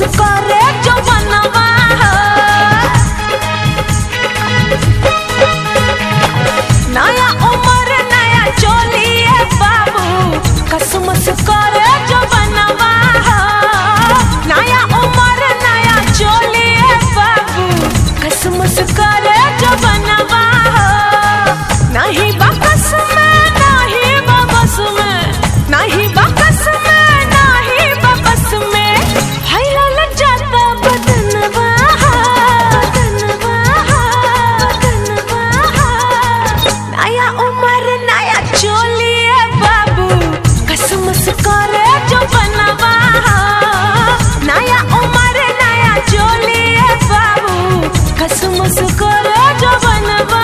करे जो बनवा नया उम्र नया चोलिए बाबू कसमस करे जो बनवा नया उम्र नया चोलिए बाबू कसमस करे जो बनवा नहीं बाकस में नहीं बाबस में नहीं बाकस में नहीं बाबस में हैरल जाता बदनवा बदनवा बदनवा नया उम्र नया चोलिए बाबू कसमस करे जो बनवा नया उम्र नया चोलिए बाबू कसमस करे जो बनवा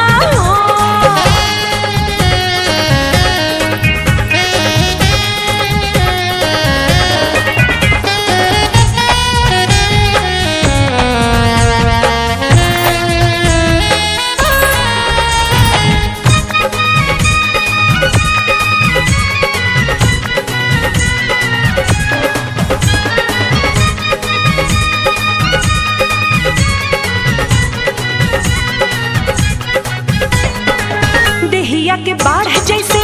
देहिया के बाढ़ जैसे